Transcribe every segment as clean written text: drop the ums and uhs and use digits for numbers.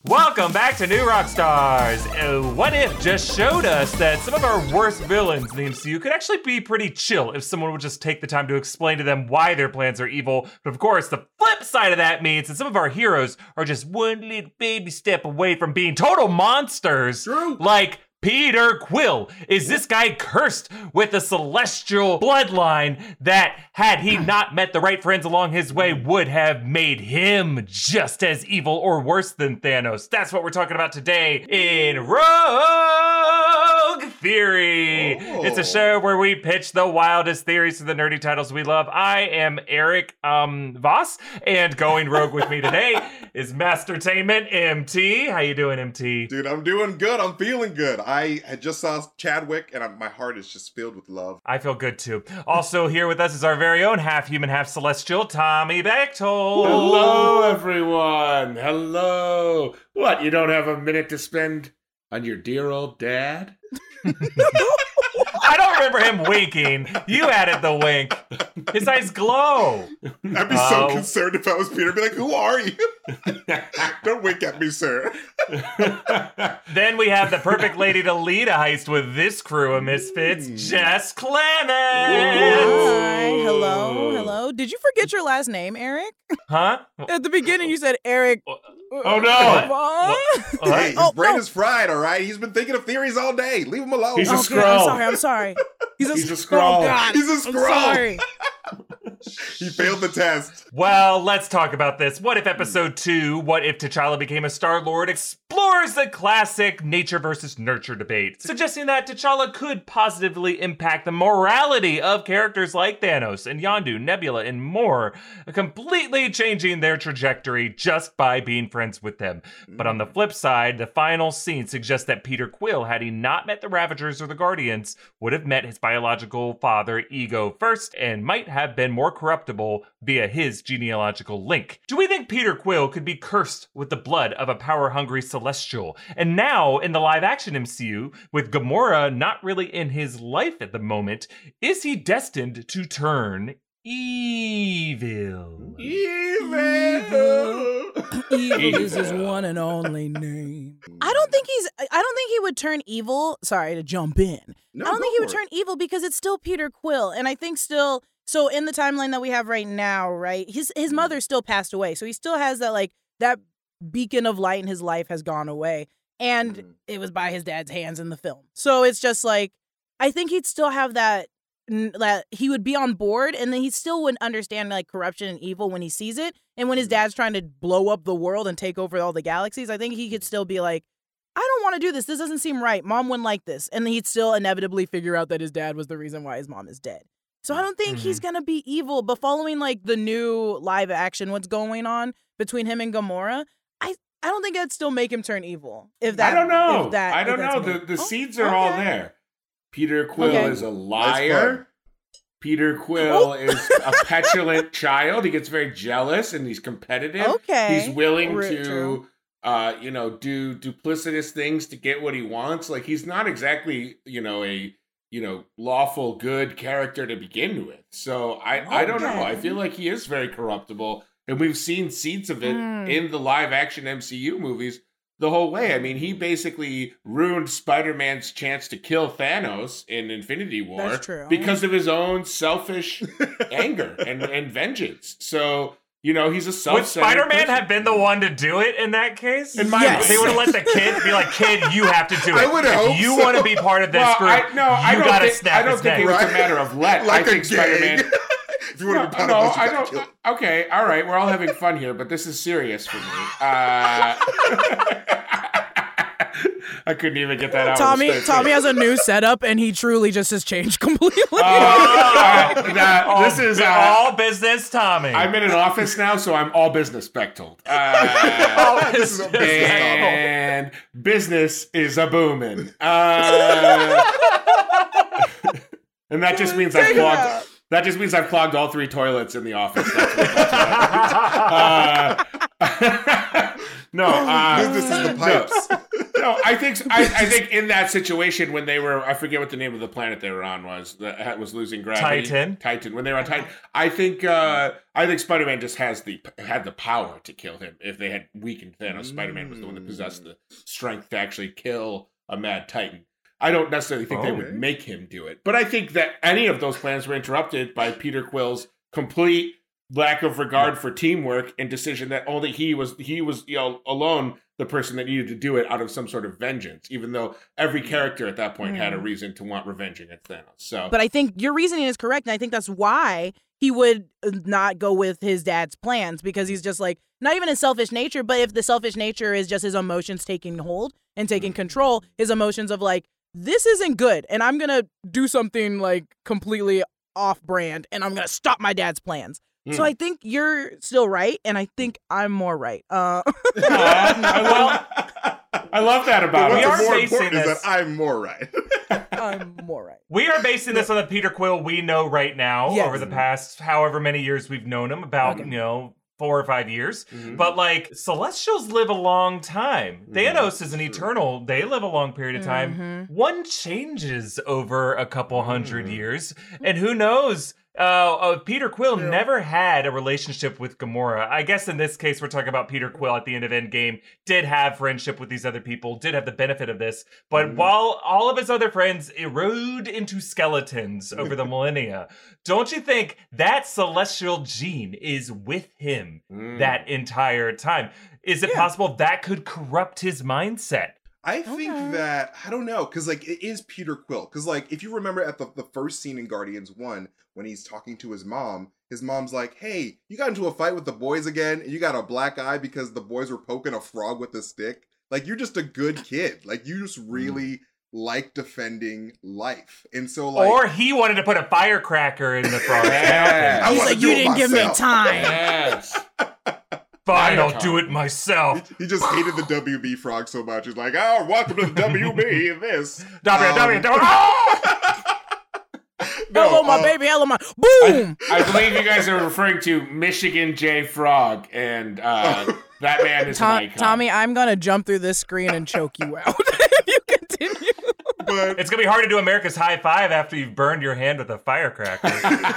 Welcome back to New Rockstars. What If just showed us that some of our worst villains in the MCU could actually be pretty chill if someone would just take the time to explain to them why their plans are evil. But of course, the flip side of that means that some of our heroes are just one little baby step away from being total monsters. True. Like Peter Quill. Is this guy cursed with a celestial bloodline that, had he not met the right friends along his way, would have made him just as evil or worse than Thanos? That's what we're talking about today in Rogue Theory. Oh. It's a show where we pitch the wildest theories to the nerdy titles we love. I am Eric Voss, and going rogue with me today is Mastertainment MT. How you doing, MT? Dude, I'm doing good. I'm feeling good. I just saw Chadwick, and my heart is just filled with love. I feel good too. Also here with us is our very own half human, half celestial, Tommy Bechtold. Hello, everyone. Hello. What, you don't have a minute to spend on your dear old dad? I don't remember him winking. You added the wink. His eyes glow. I'd be so concerned if I was Peter. I'd be like, who are you? Don't wink at me, sir. Then we have the perfect lady to lead a heist with this crew of misfits, Jess Clemens. Hi, hello. Did you forget your last name, Eric? Huh? At the beginning, you said Eric. Oh, no. What? Hey, his brain is fried, all right? He's been thinking of theories all day. Leave him alone. He's a Okay, Skrull. I'm sorry. He's a Skrull. Oh, God. He's a I'm Skrull. sorry. He failed the test. Well, let's talk about this. What if episode 2, What If T'Challa Became a Star-Lord, explores the classic nature versus nurture debate, suggesting that T'Challa could positively impact the morality of characters like Thanos and Yondu, Nebula, and more, completely changing their trajectory just by being friends with them. But on the flip side, the final scene suggests that Peter Quill, had he not met the Ravagers or the Guardians, would have met his biological father, Ego, first, and might have been more corruptible via his genealogical link. Do we think Peter Quill could be cursed with the blood of a power-hungry Celestial? And now, in the live-action MCU, with Gamora not really in his life at the moment, is he destined to turn evil? Evil. Evil is his one and only name. I don't think he would turn evil. Sorry to jump in. No, I don't think he would go for turn evil because it's still Peter Quill. And I think still, so in the timeline that we have right now, right, his mother still passed away. So he still has that, like, that beacon of light in his life has gone away. And it was by his dad's hands in the film. So it's just like, I think he'd still have that he would be on board, and then he still wouldn't understand, like, corruption and evil when he sees it. And when his dad's trying to blow up the world and take over all the galaxies, I think he could still be like, I don't want to do this. This doesn't seem right. Mom wouldn't like this. And then he'd still inevitably figure out that his dad was the reason why his mom is dead. So I don't think he's going to be evil. But following, like, the new live action, what's going on between him and Gamora, I don't think that'd still make him turn evil. I don't know. The seeds are all there. Peter Quill is a liar. Peter Quill is a petulant child. He gets very jealous and he's competitive. Okay. He's willing to, do duplicitous things to get what he wants. Like, he's not exactly, a lawful good character to begin with. So I don't know. I feel like he is very corruptible. And we've seen seeds of it in the live action MCU movies the whole way. I mean, he basically ruined Spider-Man's chance to kill Thanos in Infinity War. That's true. Because of his own selfish anger and vengeance. So, he's a self-centered Would Spider-Man person. have been the one to do it in that case? In my Yes. They would have let the kid be like, kid, you have to do it. I would hope If you so. want to be part of this group, I you don't gotta think, snap I don't his think neck. it was a Right? matter of let. Like I think a gang. Spider-Man... If you want to be part No, of this, you I gotta don't. kill. Okay, all right, we're all having fun here, but this is serious for me. I couldn't even get that out. Tommy of the has a new setup, and he truly just has changed completely. This is all business, Tommy. I'm in an office now, so I'm all business Bechtold. This is a business novel. And business is a booming. And that just means I've clogged. That just means I've clogged all 3 toilets in the office. No, Business is the pipes. No, I think in that situation when they were, I forget what the name of the planet they were on was, that was losing gravity. Titan. When they were on Titan, I think Spider-Man just had the power to kill him. If they had weakened Thanos, Spider-Man was the one that possessed the strength to actually kill a mad Titan. I don't necessarily think they would make him do it, but I think that any of those plans were interrupted by Peter Quill's complete lack of regard for teamwork and decision that only he was alone the person that needed to do it out of some sort of vengeance, even though every character at that point had a reason to want revenge against Thanos. So, but I think your reasoning is correct, and I think that's why he would not go with his dad's plans, because he's just like, not even his selfish nature, but if the selfish nature is just his emotions taking hold and taking control, his emotions of like, this isn't good, and I'm gonna do something like completely off brand, and I'm gonna stop my dad's plans. So I think you're still right, and I think I'm more right. I love that about it. What's more important is that I'm more right. I'm more right. We are basing this on the Peter Quill we know right now over the past however many years we've known him, about 4 or 5 years. But like, Celestials live a long time. Thanos is an eternal. They live a long period of time. One changes over a couple hundred years, and who knows? Peter Quill never had a relationship with Gamora. I guess in this case, we're talking about Peter Quill at the end of Endgame did have friendship with these other people, did have the benefit of this. But while all of his other friends erode into skeletons over the millennia, don't you think that celestial gene is with him that entire time? Is it possible that could corrupt his mindset? I think that, I don't know, because like it is Peter Quill. Because like if you remember at the first scene in Guardians 1, when he's talking to his mom's like, hey, you got into a fight with the boys again, and you got a black eye because the boys were poking a frog with a stick. Like, you're just a good kid. Like, you just really like defending life. And so like, or he wanted to put a firecracker in the frog. He's like, you didn't give me time. Yes. Fine, I'll do it myself. He just hated the WB frog so much. He's like, oh, welcome to the WB, this. Hello, my baby. Hello, my... Boom! I believe you guys are referring to Michigan J. Frog, and that man is an icon. Tommy, I'm going to jump through this screen and choke you out if you continue. But it's going to be hard to do America's high five after you've burned your hand with a firecracker.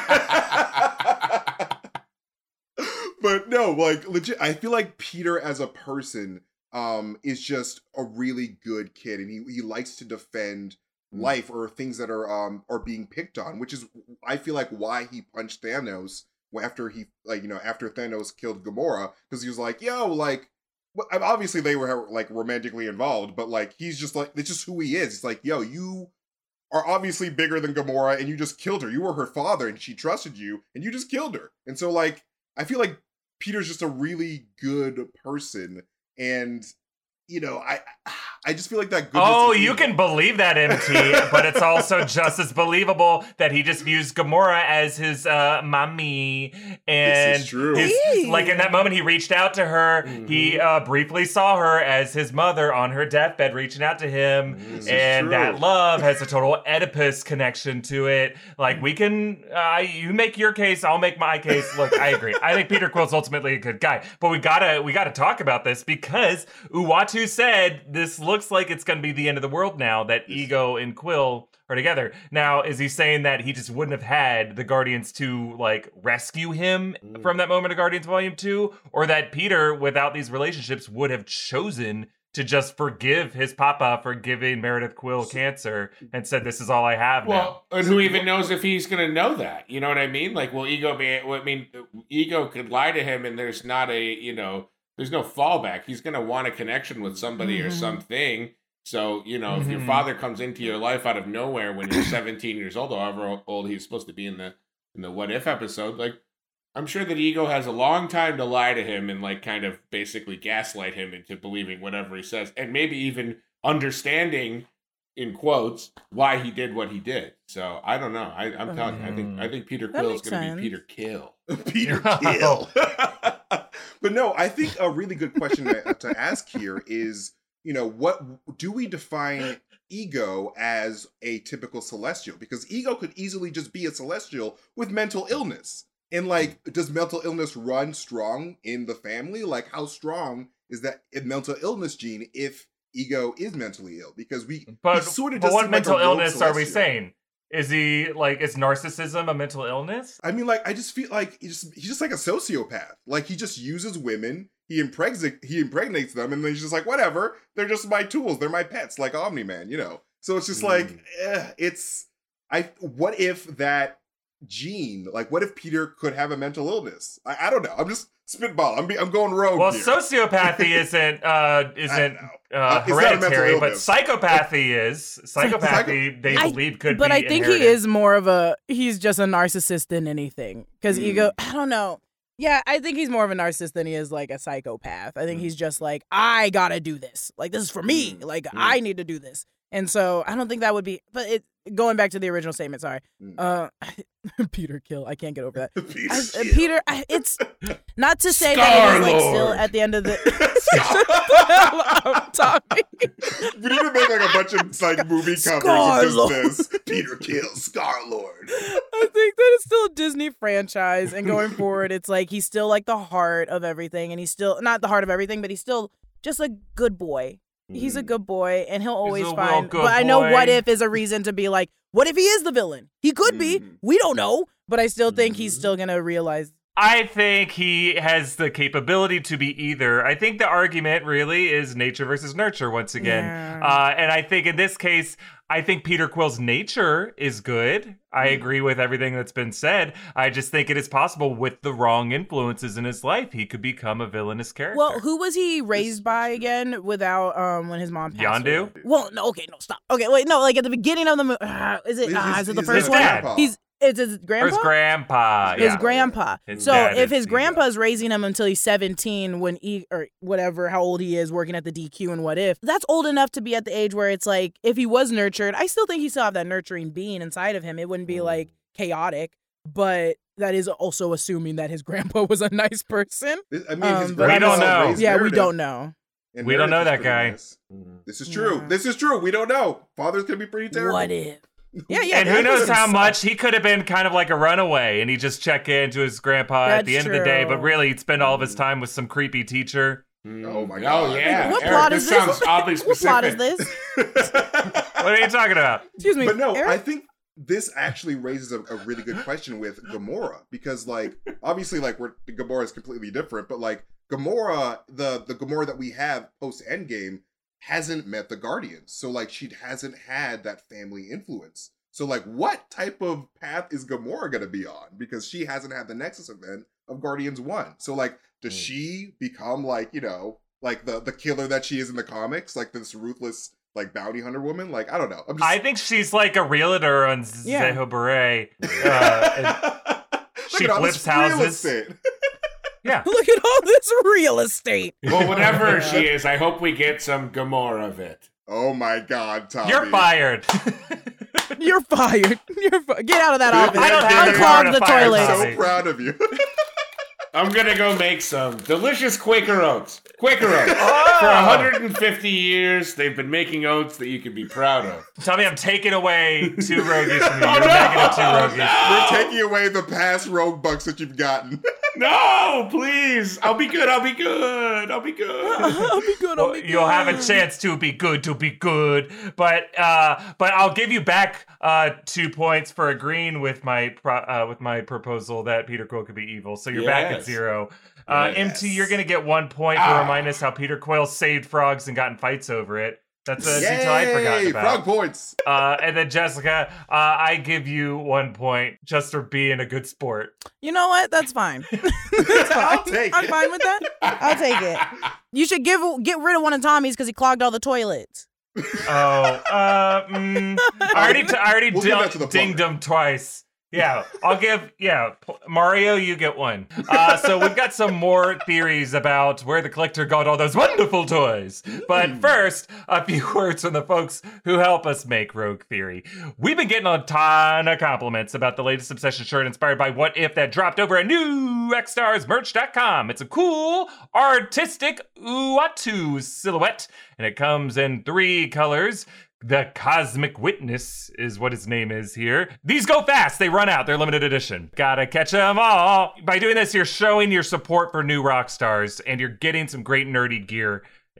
But no, like legit, I feel like Peter as a person is just a really good kid, and he likes to defend life or things that are being picked on, which is, I feel like, why he punched Thanos after after Thanos killed Gamora, because he was like, yo, like, obviously they were like romantically involved, but like he's just like, it's just who he is. It's like, yo, you are obviously bigger than Gamora, and you just killed her. You were her father, and she trusted you, and you just killed her. And so like, I feel like Peter's just a really good person, and I just feel like that goodness. Oh, you can believe that, MT, but it's also just as believable that he just views Gamora as his mommy. And this is true. Like in that moment, he reached out to her. He briefly saw her as his mother on her deathbed, reaching out to him. And that love has a total Oedipus connection to it. Like, we can, you make your case, I'll make my case. Look, I agree. I think Peter Quill's ultimately a good guy, but we gotta talk about this, because Uatu said this looks like it's going to be the end of the world now that Ego and Quill are together. Now, is he saying that he just wouldn't have had the Guardians to like rescue him from that moment of Guardians Volume 2, or that Peter, without these relationships, would have chosen to just forgive his papa for giving Meredith Quill cancer and said, this is all I have now? Well, and who even knows if he's going to know that? You know what I mean? Like, will Ego Ego could lie to him, and there's not there's no fallback. He's going to want a connection with somebody or something. So, if your father comes into your life out of nowhere when you're 17 years old, or however old he's supposed to be in the What If episode, like, I'm sure that Ego has a long time to lie to him and like kind of basically gaslight him into believing whatever he says, and maybe even understanding, in quotes, why he did what he did. So I don't know. I'm telling you, I think Peter Quill is going to be Peter Kill. Peter Kill. But no, I think a really good question to ask here is, what do we define Ego as a typical Celestial? Because Ego could easily just be a Celestial with mental illness. And like, does mental illness run strong in the family? Like, how strong is that mental illness gene if Ego is mentally ill because But, he sort of but just what seemed like a mental rogue illness are we Celestial. saying? Is narcissism a mental illness? I mean, like, I just feel like he's just like a sociopath. Like, he just uses women, he impregnates them, and then he's just like, whatever, they're just my tools, they're my pets, like Omni-Man, you know? So it's just like, what if that gene, like, what if Peter could have a mental illness? I don't know. I'm just spitball. I'm going rogue Well, here. sociopathy isn't It's not a mental hereditary, but illness. psychopathy is. Psychopathy, they believe could be But I think inherited. he is more of he's just a narcissist than anything. Because Ego, I don't know. Yeah, I think he's more of a narcissist than he is like a psychopath. I think he's just like, I gotta do this. Like, this is for me. Like, I need to do this. And so I don't think that would be, but going back to the original statement, sorry. Peter Kill, I can't get over that. Peter, it's not to say that it was like still at the end of the. Shut the hell up, Tommy. We need to make like a bunch of like movie covers of Star-Lord. just this. Peter kills Star-Lord. I think that it's still a Disney franchise, and going forward, it's like he's still like the heart of everything, and he's still not the heart of everything, but he's still just a good boy. He's a good boy, and he'll always a real find. good But I know boy. what if is a reason to be like, what if he is the villain? He could be. We don't know, but I still think he's still gonna realize. I think he has the capability to be either. I think the argument really is nature versus nurture once again. Yeah. And I think in this case, I think Peter Quill's nature is good. I agree with everything that's been said. I just think it is possible with the wrong influences in his life, he could become a villainous character. Well, who was he raised by again? Without when his mom passed away? Yondu? Well, no, okay, no, stop. Okay, wait, no, like at the beginning of the movie. Is it the He's first his one? grandpa. It's his Or grandpa. his grandpa. His yeah. grandpa. His So dad if is his Ego. grandpa's raising him until he's 17 when or whatever, how old he is working at the DQ and what if, that's old enough to be at the age where it's like, if he was nurtured, I still think he still have that nurturing being inside of him. It wouldn't be like chaotic, but that is also assuming that his grandpa was a nice person. I mean, his but we don't grandpa know. raised Yeah, we Meredith, don't know. and We don't know Meredith that is guy. pretty nice. This is true. Yeah. This is true. We don't know. Father's gonna be pretty terrible. What if? Yeah, yeah. And who that knows doesn't how suck. much he could have been kind of like a runaway and he just check into his grandpa at the That's end of the day, true. but really he'd spend all of his time with some creepy teacher. Oh my Oh God. yeah. What Eric, plot this is this? sounds oddly What specific. plot is this? What are you talking about? Excuse me. But no, Eric? I think this actually raises a really good question with Gamora because, like, obviously, like, Gamora is completely different, but like Gamora, the Gamora that we have post Endgame hasn't met the Guardians, so like she hasn't had that family influence. So like, what type of path is Gamora gonna be on? Because she hasn't had the Nexus event of Guardians 1. So like, does she become like, you know, like the killer that she is in the comics, like this ruthless like bounty hunter woman? Like, I don't know. I'm just I think she's like a realtor on Yeah. Zeho Beret. She Look at all flips this real houses. estate. Yeah. Look at all this real estate. Well, whatever she is, I hope we get some Gamora of it. Oh my God, Tommy. You're fired. You're fired. Get out of that office. I don't think you're Unclog gonna the fire toilet. Tommy. So proud of you. I'm gonna go make some delicious Quaker oats. Quaker oats. Oh. For 150 years, they've been making oats that you can be proud of. Tommy, I'm taking away 2 rogies from you. Oh, You're no! negative 2 rogies. We're taking away the past rogue bucks that you've gotten. No, please. I'll be good. I'll be good. I'll be good. I'll be good. Well, you'll have a chance to be good, but I'll give you back 2 points for agreeing with my proposal that Peter Quill could be evil. So you're back at Yes. 0. Yes. MT, you're gonna get 1 point for reminding us how Peter Quill saved frogs and got in fights over it. That's a detail I'd forgotten Yay! about. Frog points. And then Jessica, I give you 1 point just for being a good sport. You know what? That's fine. That's fine. I'll take I'm it. fine with that. I'll take it. You should get rid of one of Tommy's because he clogged all the toilets. I already We'll give that to the dinged plumber. him twice. Yeah, I'll give, Mario, you get 1. So we've got some more theories about where the collector got all those wonderful toys. But first, a few words from the folks who help us make Rogue Theory. We've been getting a ton of compliments about the latest Obsession shirt inspired by What If that dropped over at newxstarsmerch.com. It's a cool, artistic Uatu silhouette, and it comes in 3 colors. The Cosmic Witness is what his name is here. These go fast. They run out. They're limited edition. Gotta catch them all. By doing this, you're showing your support for new rock stars, and you're getting some great nerdy gear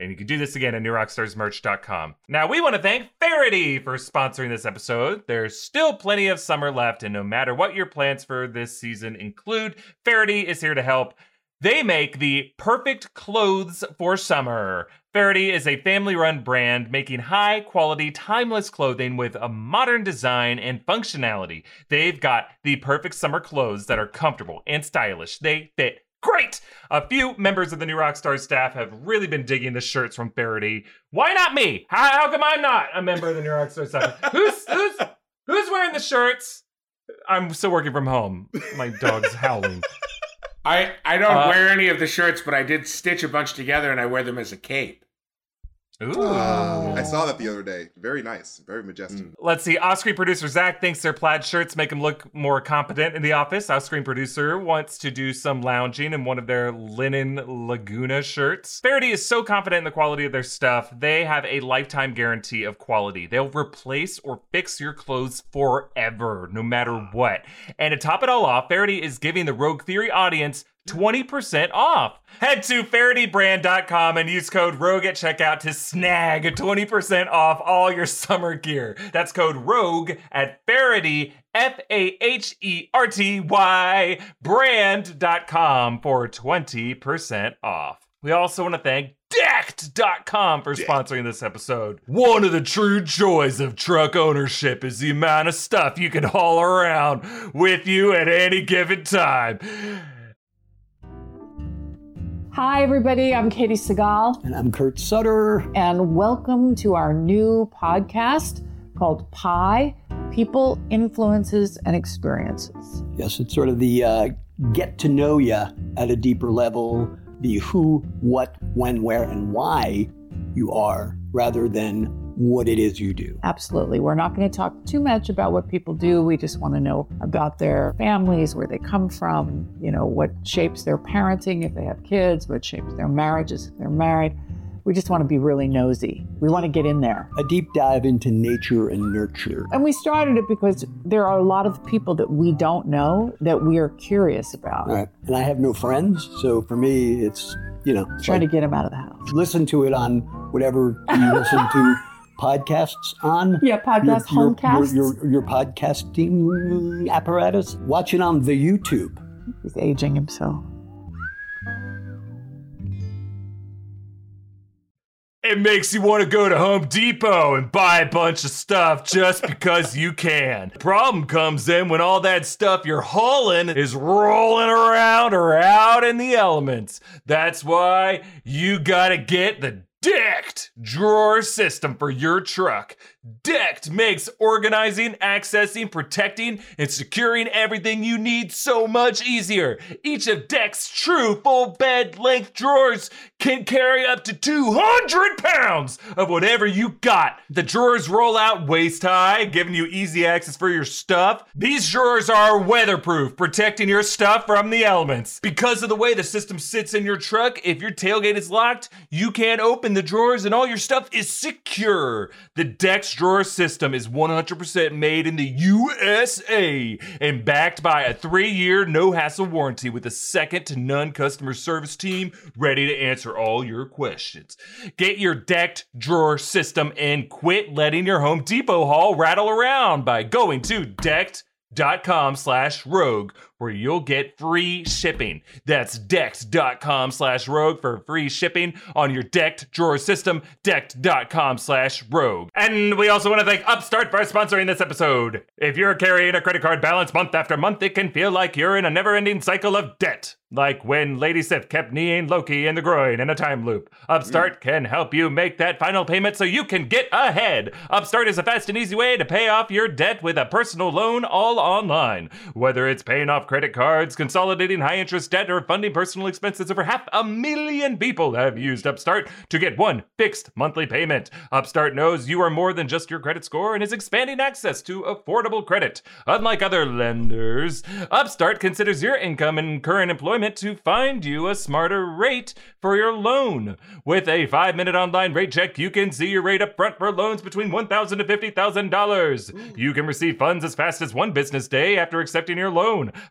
And you can do this again at newrockstarsmerch.com. Now, we want to thank Faraday for sponsoring this episode. There's still plenty of summer left, and no matter what your plans for this season include, Faraday is here to help. They make the perfect clothes for summer. Faraday is a family-run brand making high-quality, timeless clothing with a modern design and functionality. They've got the perfect summer clothes that are comfortable and stylish. They fit great! A few members of the New Rockstar staff have really been digging the shirts from Faraday. Why not me? How come I'm not a member of the New Rockstar staff? Who's wearing the shirts? I'm still working from home. My dog's howling. I don't wear any of the shirts, but I did stitch a bunch together and I wear them as a cape. Ooh. I saw that the other day. Very nice. Very majestic. Let's see. Off-screen producer Zach thinks their plaid shirts make him look more competent in the office. Off-screen producer wants to do some lounging in one of their linen Laguna shirts. Faraday is so confident in the quality of their stuff, they have a lifetime guarantee of quality. They'll replace or fix your clothes forever, no matter what. And to top it all off, Faraday is giving the Rogue Theory audience 20% off. Head to FaradayBrand.com and use code ROGUE at checkout to snag 20% off all your summer gear. That's code ROGUE at Faraday, FAHERTY, brand.com for 20% off. We also want to thank Decked.com for sponsoring this episode. One of the true joys of truck ownership is the amount of stuff you can haul around with you at any given time. Hi, everybody. I'm Katie Segal. And I'm Kurt Sutter. And welcome to our new podcast called Pi, People, Influences, and Experiences. Yes, it's sort of the get to know you at a deeper level, the who, what, when, where, and why you are, rather than what it is you do. Absolutely. We're not going to talk too much about what people do. We just want to know about their families, where they come from, what shapes their parenting if they have kids, what shapes their marriages if they're married. We just want to be really nosy. We want to get in there. A deep dive into nature and nurture. And we started it because there are a lot of people that we don't know that we are curious about. All right. And I have no friends, so for me, it's, trying to get them out of the house. Listen to it on whatever you listen to podcasts on. Yeah, homecasts. Your podcasting apparatus. Watch it on the YouTube. He's aging himself. It makes you want to go to Home Depot and buy a bunch of stuff just because you can. The problem comes in when all that stuff you're hauling is rolling around or out in the elements. That's why you gotta get the Decked drawer system for your truck. Decked makes organizing, accessing, protecting, and securing everything you need so much easier. Each of Decked's true full bed length drawers can carry up to 200 pounds of whatever you got. The drawers roll out waist high, giving you easy access for your stuff. These drawers are weatherproof, protecting your stuff from the elements. Because of the way the system sits in your truck, if your tailgate is locked, you can't open the drawers and all your stuff is secure. The Decked drawer system is 100% made in the USA and backed by a 3-year no-hassle warranty with a second-to-none customer service team ready to answer all your questions. Get your Decked drawer system and quit letting your Home Depot haul rattle around by going to Decked.com/rogue, where you'll get free shipping. That's Decked.com/rogue for free shipping on your Decked drawer system. Decked.com/rogue. And we also want to thank Upstart for sponsoring this episode. If you're carrying a credit card balance month after month, it can feel like you're in a never-ending cycle of debt. Like when Lady Sif kept kneeing Loki in the groin in a time loop. Upstart can help you make that final payment so you can get ahead. Upstart is a fast and easy way to pay off your debt with a personal loan all online. Whether it's paying off credit cards, consolidating high-interest debt, or funding personal expenses, over 500,000 people have used Upstart to get one fixed monthly payment. Upstart knows you are more than just your credit score and is expanding access to affordable credit. Unlike other lenders, Upstart considers your income and current employment to find you a smarter rate for your loan. With a 5-minute online rate check, you can see your rate up front for loans between $1,000 to $50,000. You can receive funds as fast as 1 business day after accepting your loan.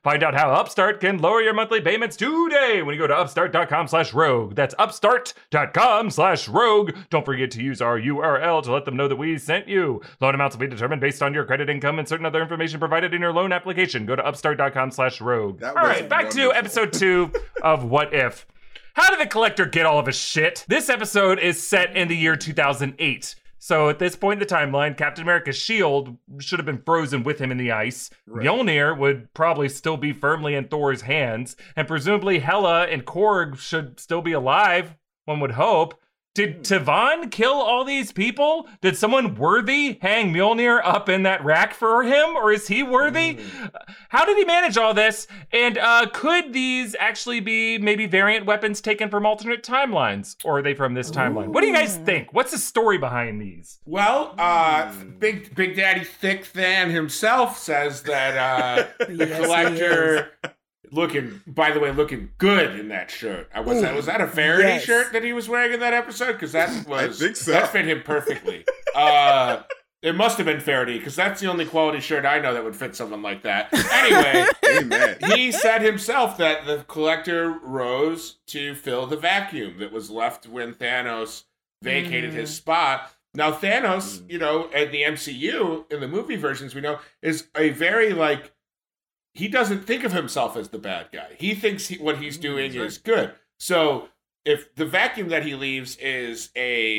Find out how Upstart can lower your monthly payments today when you go to upstart.com/rogue. That's upstart.com/rogue. Don't forget to use our URL to let them know that we sent you. Loan amounts will be determined based on your credit income and certain other information provided in your loan application. Go to upstart.com/rogue. All right, back to episode 2 of What If. How did the Collector get all of his shit? This episode is set in the year 2008. So at this point in the timeline, Captain America's shield should have been frozen with him in the ice. Right. Mjolnir would probably still be firmly in Thor's hands. And presumably Hela and Korg should still be alive, one would hope. Did Tavon kill all these people? Did someone worthy hang Mjolnir up in that rack for him? Or is he worthy? How did he manage all this? And could these actually be maybe variant weapons taken from alternate timelines? Or are they from this timeline? What do you guys think? What's the story behind these? Well, Big Daddy Thick Than himself says that the Collector... looking good in that shirt. Was that a Faraday shirt that he was wearing in that episode? Because I think so. That fit him perfectly. It must have been Faraday, because that's the only quality shirt I know that would fit someone like that. Anyway, Amen. He said himself that the Collector rose to fill the vacuum that was left when Thanos vacated his spot. Now, Thanos, in the MCU, in the movie versions we know, is a very, he doesn't think of himself as the bad guy. He thinks what he's doing is good. So if the vacuum that he leaves is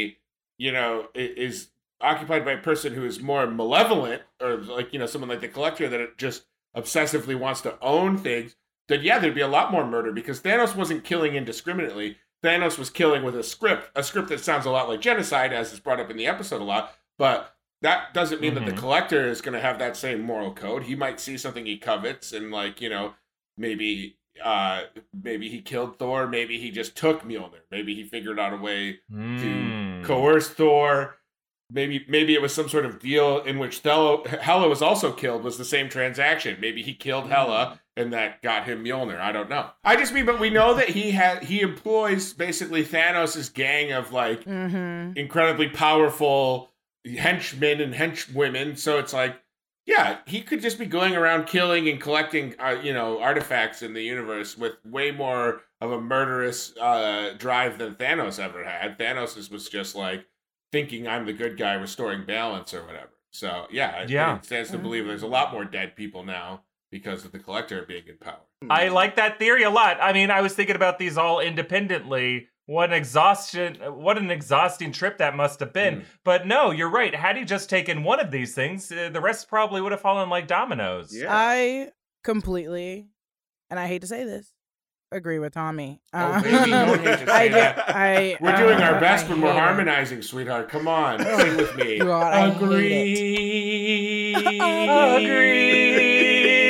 is occupied by a person who is more malevolent, or someone like the Collector that just obsessively wants to own things, then there'd be a lot more murder, because Thanos wasn't killing indiscriminately. Thanos was killing with a script that sounds a lot like genocide, as is brought up in the episode a lot, but that doesn't mean that the Collector is going to have that same moral code. He might see something he covets and, maybe he killed Thor. Maybe he just took Mjolnir. Maybe he figured out a way to coerce Thor. Maybe it was some sort of deal in which Hela was also killed, was the same transaction. Maybe he killed Hela and that got him Mjolnir. I don't know. But we know that he employs basically Thanos' gang of incredibly powerful henchmen and henchwomen, so it's he could just be going around killing and collecting artifacts in the universe with way more of a murderous drive than Thanos ever had. Thanos was just thinking I'm the good guy restoring balance or whatever. So it stands to believe there's a lot more dead people now because of the Collector being in power. I like that theory a lot. I mean, I was thinking about these all independently. What an exhausting trip that must have been. But no, you're right. Had he just taken one of these things, the rest probably would have fallen like dominoes. Yeah. I completely, and I hate to say this, agree with Tommy. Baby, don't hate to say that. We're doing our best when we're harmonizing, sweetheart. Come on, sing with me. God, Agree. Agree.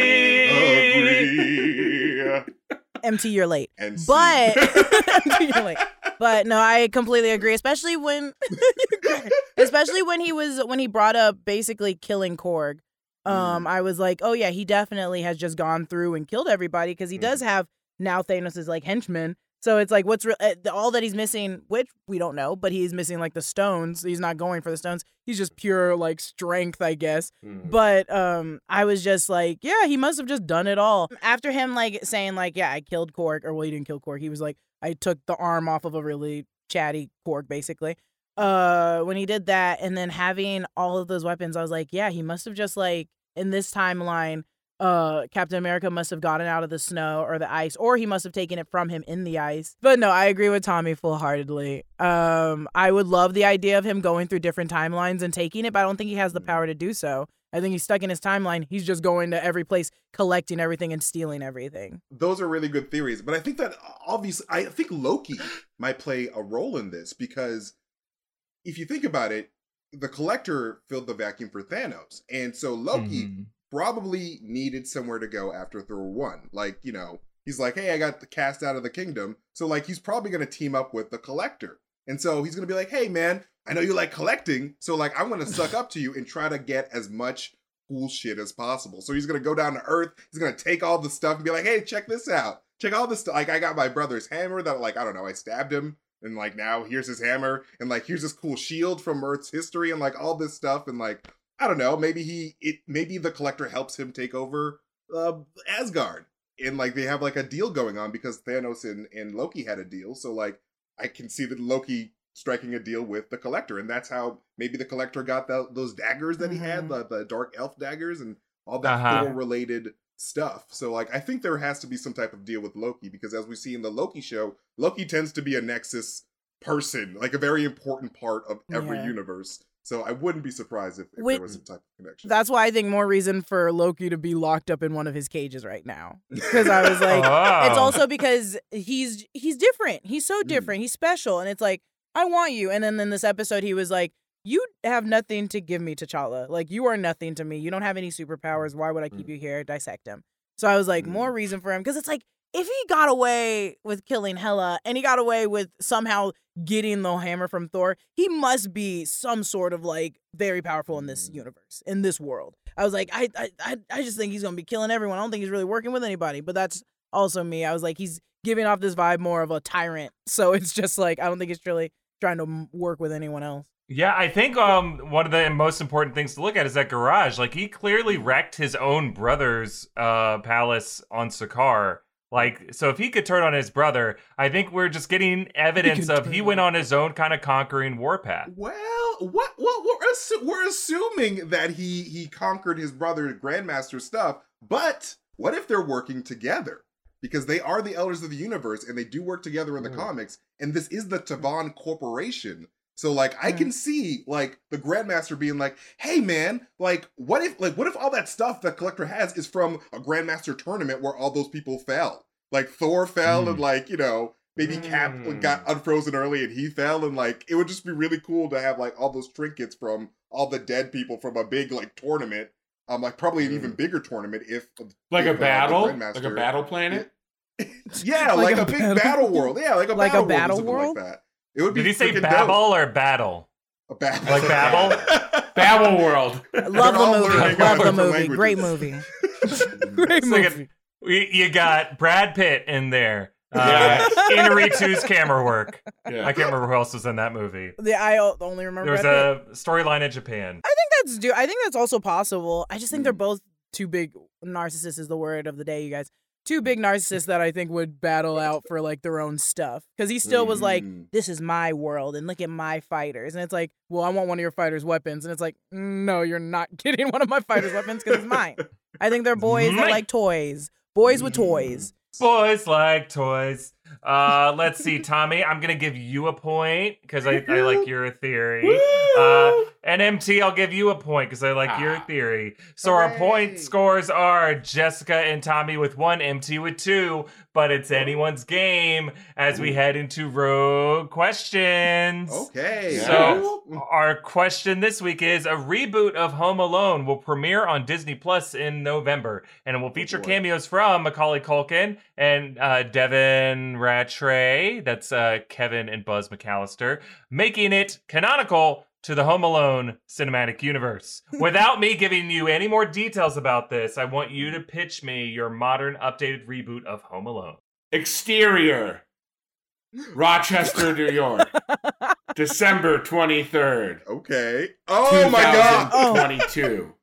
MT, you're late. MC. But you're late. But no, I completely agree. Especially when he brought up basically killing Korg. I was like, oh yeah, he definitely has just gone through and killed everybody, because he does have now Thanos' henchmen. So it's what's all that he's missing, which we don't know, but he's missing the stones. He's not going for the stones. He's just pure strength, I guess. But I was just he must have just done it all. After him saying I killed Korg, or well, he didn't kill Korg. He was I took the arm off of a really chatty Korg, basically. When he did that, and then having all of those weapons, I was he must have just in this timeline, Captain America must have gotten out of the snow or the ice, or he must have taken it from him in the ice. But no, I agree with Tommy full-heartedly. I would love the idea of him going through different timelines and taking it, but I don't think he has the power to do so. I think he's stuck in his timeline. He's just going to every place, collecting everything and stealing everything. Those are really good theories, but I think that obviously, I think Loki might play a role in this, because if you think about it, the Collector filled the vacuum for Thanos, and so Loki probably needed somewhere to go after Thor 1. He's hey, I got cast out of the kingdom. So he's probably going to team up with the Collector. And so he's going to be hey man, I know you like collecting. So I'm going to suck up to you and try to get as much cool shit as possible. So he's going to go down to Earth. He's going to take all the stuff and be hey, check this out. Check all this stuff. I got my brother's hammer that I don't know, I stabbed him. And now here's his hammer. And here's this cool shield from Earth's history and all this stuff. And I don't know, maybe the Collector helps him take over Asgard. and like they have like a deal going on because Thanos and Loki had a deal. So like I can see that Loki striking a deal with the Collector, and that's how maybe the Collector got those daggers that he had, the dark elf daggers, and all that Thor related stuff. So like I think there has to be some type of deal with Loki, because as we see in the Loki show, Loki tends to be a Nexus person, like a very important part of every universe. So I wouldn't be surprised if there was some type of connection. That's why I think more reason for Loki to be locked up in one of his cages right now. Because I was like, it's also because he's different. He's so different. He's special. And it's like, I want you. And then in this episode, he was like, you have nothing to give me, T'Challa. Like, you are nothing to me. You don't have any superpowers. Why would I keep you here? Dissect him. So I was like, more reason for him. Because it's like, if he got away with killing Hela and he got away with somehow getting the hammer from Thor, he must be some sort of like very powerful in this universe, in this world. I was like, I just think he's going to be killing everyone. I don't think he's really working with anybody, but that's also me. I was like, he's giving off this vibe more of a tyrant. So it's just like, I don't think he's really trying to work with anyone else. Yeah, I think one of the most important things to look at is that garage. Like, he clearly wrecked his own brother's palace on Sakaar. Like, so if he could turn on his brother, I think we're just getting evidence of he went on his own kind of conquering warpath. Well, we're assuming that he conquered his brother Grandmaster stuff, but what if they're working together? Because they are the Elders of the Universe, and they do work together in the comics, and this is the Tavan Corporation. So, like, I can see, like, the Grandmaster being like, hey, man, like, what if all that stuff that Collector has is from a Grandmaster tournament where all those people fell? Like, Thor fell and, like, you know, maybe Cap got unfrozen early and he fell, and, like, it would just be really cool to have, like, all those trinkets from all the dead people from a big, like, tournament. Like, probably an even bigger tournament if... Like a battle? Like a battle planet? Yeah, like a big battle world. Yeah, like a battle world? Like that. It would be. Did he say Babel or battle? A battle. Like Babel? Babel World. Love the movie. Love the movie. Great movie. Great movie. You got Brad Pitt in there. Inarritu's camera work. Yeah. I can't remember who else was in that movie. Yeah, I only remember there was a storyline in Japan. I think that's also possible. I just think they're both too big. Narcissists is the word of the day, you guys. Two big narcissists that I think would battle out for like their own stuff. Because he still was like, this is my world and look at my fighters. And it's like, well, I want one of your fighters' weapons. And it's like, no, you're not getting one of my fighters' weapons because it's mine. I think they're boys that like toys. Boys with toys. Boys like toys. Let's see, Tommy. I'm gonna give you a point because I like your theory. And MT, I'll give you a point because I like your theory. So our point scores are Jessica and Tommy with 1, MT with 2. But it's anyone's game as we head into Rogue Questions. Okay. So our question this week is: a reboot of Home Alone will premiere on Disney Plus in November, and it will feature cameos from Macaulay Culkin and Devin Rattray. That's Kevin and Buzz McAllister, making it canonical to the Home Alone cinematic universe. Without me giving you any more details about this, I want you to pitch me your modern updated reboot of Home Alone. Exterior. Rochester, New York. December 23rd. Okay. Oh my God. 2022.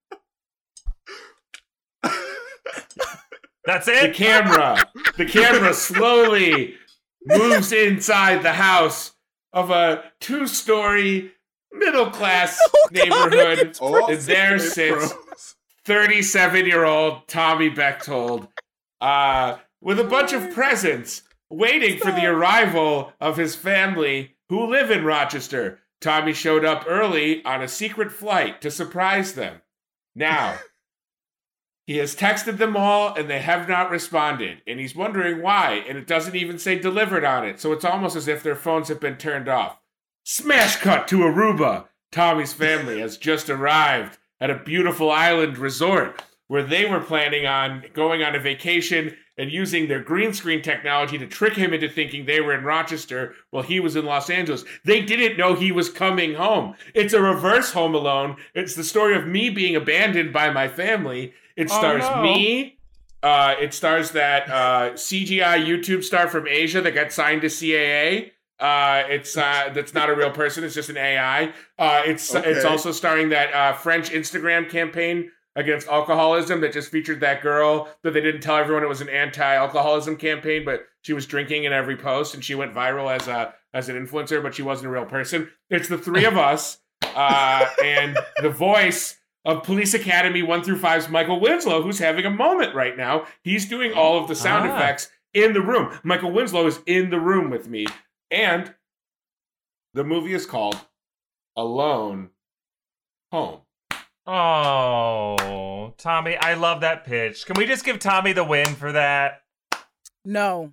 That's it? The camera slowly moves inside the house of a 2-story middle-class neighborhood. And there sits 37-year-old Tommy Bechtold with a bunch of presents waiting for the arrival of his family who live in Rochester. Tommy showed up early on a secret flight to surprise them. Now, he has texted them all and they have not responded. And he's wondering why. And it doesn't even say delivered on it. So it's almost as if their phones have been turned off. Smash cut to Aruba. Tommy's family has just arrived at a beautiful island resort where they were planning on going on a vacation and using their green screen technology to trick him into thinking they were in Rochester while he was in Los Angeles. They didn't know he was coming home. It's a reverse Home Alone. It's the story of me being abandoned by my family. It stars me. It stars that CGI YouTube star from Asia that got signed to CAA. That's not a real person. It's just an AI. It's also starring that French Instagram campaign against alcoholism that just featured that girl that they didn't tell everyone it was an anti-alcoholism campaign, but she was drinking in every post and she went viral as an influencer, but she wasn't a real person. It's the three of us and the voice of Police Academy 1 through 5's Michael Winslow, who's having a moment right now. He's doing all of the sound effects in the room. Michael Winslow is in the room with me. And the movie is called Alone Home. Oh, Tommy, I love that pitch. Can we just give Tommy the win for that? No.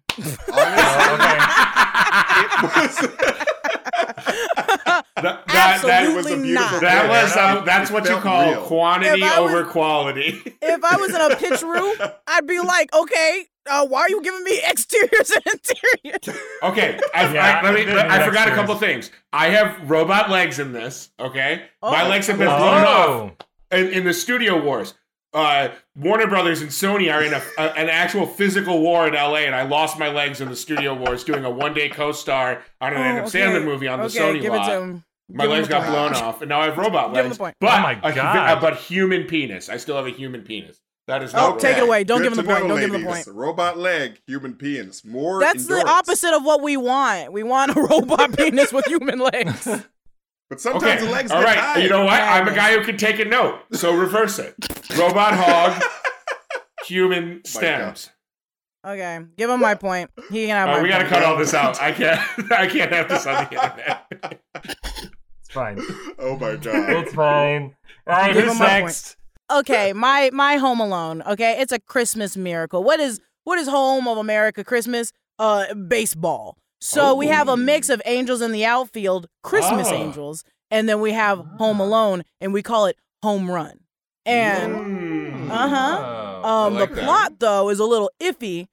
That was a beautiful. That's what you call real. Quantity over quality. If I was in a pitch room, I'd be like, okay, why are you giving me exteriors and interiors? Okay, I forgot a couple things. I have robot legs in this. Okay, my legs have been blown off in the Studio Wars. Warner Brothers and Sony are in an actual physical war in LA, and I lost my legs in the Studio Wars doing a one-day co-star on an Adam Sandler movie on the Sony lot. My legs got blown off, and now I have robot legs. But oh my God. But human penis. I still have a human penis. That is not take it away. Don't give him the point. Don't give him the point. Robot leg, human penis. More That's endurance. The opposite of what we want. We want a robot penis with human legs. But sometimes the legs get all right, high. You know what? I'm a guy who can take a note, so reverse it. Robot hog, human stems. Okay, give him my point. He can have my point. We gotta cut all this out. I can't have this on the internet. It's fine. Oh my God. It's fine. All right, who's next? Okay, my Home Alone. Okay, it's a Christmas miracle. What is Home of America Christmas? Baseball. So we have a mix of Angels in the Outfield, Christmas Angels, and then we have Home Alone, and we call it Home Run. And the plot though is a little iffy,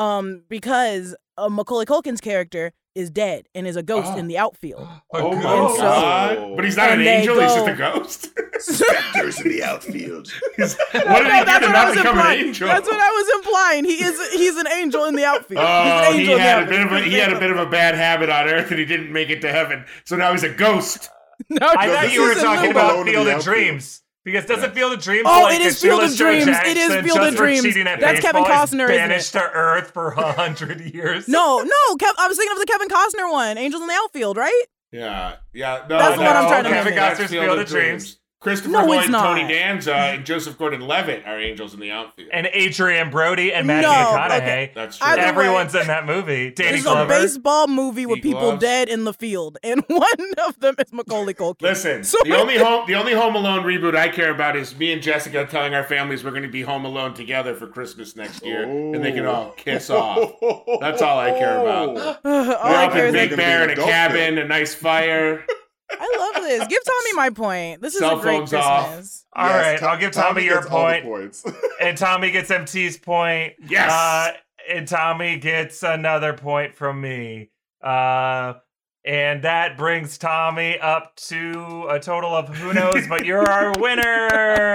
because Macaulay Culkin's character is dead and is a ghost in the outfield. Oh my God! But he's not an angel; he's just a ghost. Specters in the outfield. What did he do to not become an angel? That's what I was implying. He's an angel in the outfield. Oh, he had a bit of a bad habit on Earth, and he didn't make it to heaven. So now he's a ghost. I thought you were talking about Field of Dreams. Because doesn't Field of Dreams it is Field of Dreams. It is Field of Dreams. That's Kevin Costner, banished to Earth for 100 years. No, I was thinking of the Kevin Costner one, Angels in the Outfield, right? Yeah. No, that's the one I'm trying to Kevin Costner's Field of Dreams. Christopher Lloyd, Tony Danza, and Joseph Gordon-Levitt are angels in the outfield. And Adrian Brody and Matthew McConaughey. Okay. That's true. Everyone's in that movie. Danny Glover. It's a baseball movie with people dead in the field, and one of them is Macaulay Culkin. Listen, the only Home Alone reboot I care about is me and Jessica telling our families we're going to be home alone together for Christmas next year, and they can all kiss off. That's all I care about. We're up in Big Bear in a cabin, a nice fire. I love this. Give Tommy my point. This is a great Christmas. Off. All right, I'll give Tommy your point. And Tommy gets MT's point. Yes. And Tommy gets another point from me. And that brings Tommy up to a total of who knows, but you're our winner.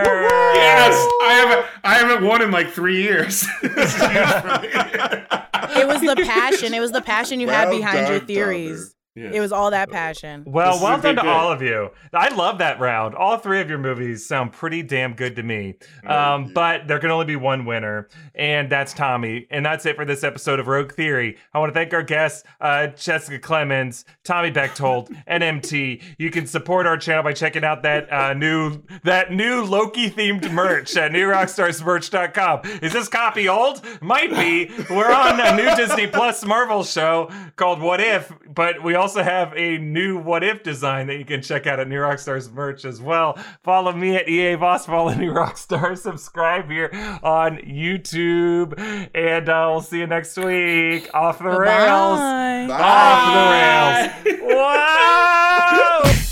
Yes. I haven't won in like 3 years. This is huge for me. It was the passion. It was the passion you had behind your theories. Yes. It was all that passion. Well done to all of you. I love that round. All three of your movies sound pretty damn good to me. But there can only be one winner, and that's Tommy. And that's it for this episode of Rogue Theory. I want to thank our guests, Jessica Clemens, Tommy Bechtold, and MT. You can support our channel by checking out that new Loki-themed merch at newrockstarsmerch.com. Is this copy old? Might be. We're on a new Disney Plus Marvel show called What If, but we also have a new What If design that you can check out at New Rockstars merch as well. Follow me at EA Voss, follow New Rockstar, subscribe here on YouTube, and we'll see you next week. Off the rails. Bye. Off the rails. Wow!